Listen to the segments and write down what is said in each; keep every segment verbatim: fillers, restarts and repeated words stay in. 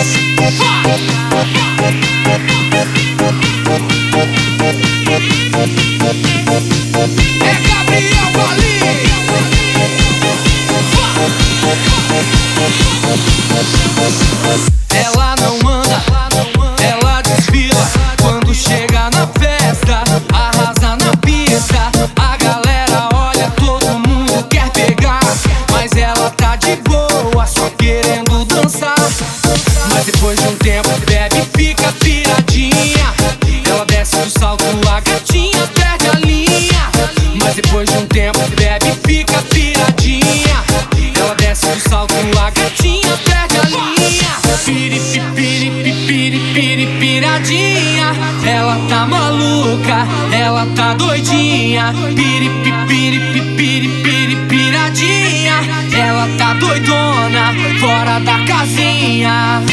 É Gabriel Valim. Ela não anda, ela desfila. Quando chega na festa, arrasa na pista. A galera olha, todo mundo quer pegar, mas ela tá de boa, só querendo dançar. Mas depois de um tempo bebe e fica piradinha. Ela desce do salto, a gatinha perde a linha. Mas depois de um tempo bebe e fica piradinha. Ela desce do salto, a gatinha perde a linha. Piri, piri, piri, piri, piradinha. Ela tá maluca, ela tá doidinha. Piri, piri, piri, piri, piradinha. Ela tá doidona, fora da casinha.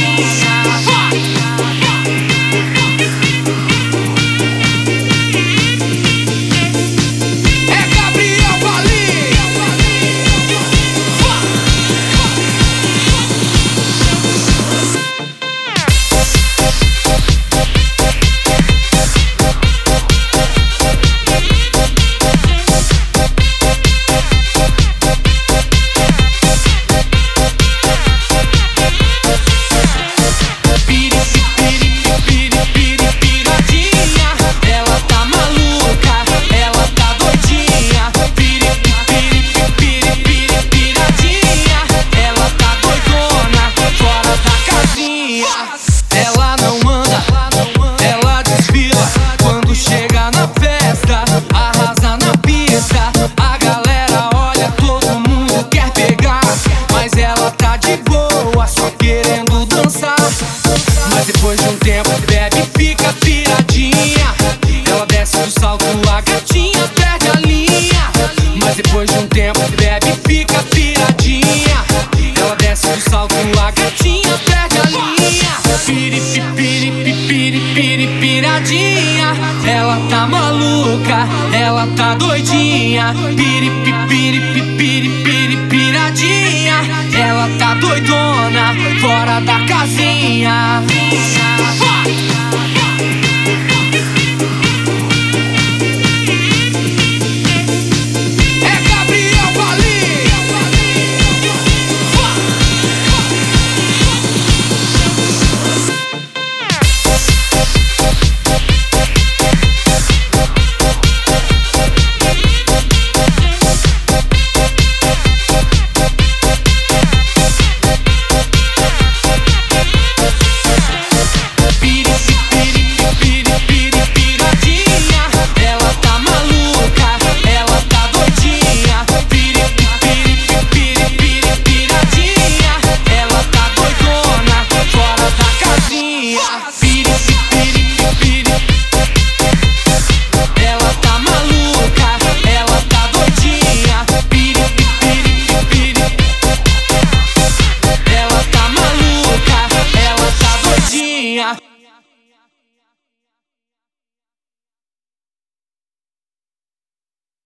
Ela não anda, ela desfila. Quando chega na festa, arrasa na pista. A galera olha, todo mundo quer pegar, mas ela tá de boa, só querendo dançar. Mas depois de um tempo bebe e fica piradinha. Ela desce do salto, a gatinha perde a linha. Mas depois de um tempo bebe e fica piradinha. Ela desce do salto, a gatinha perde a linha. Piri, piri, piri, piri, piradinha. Ela tá maluca, ela tá doidinha. Piri, piri, piri, piri, piradinha. Ela tá doidona, fora da casinha.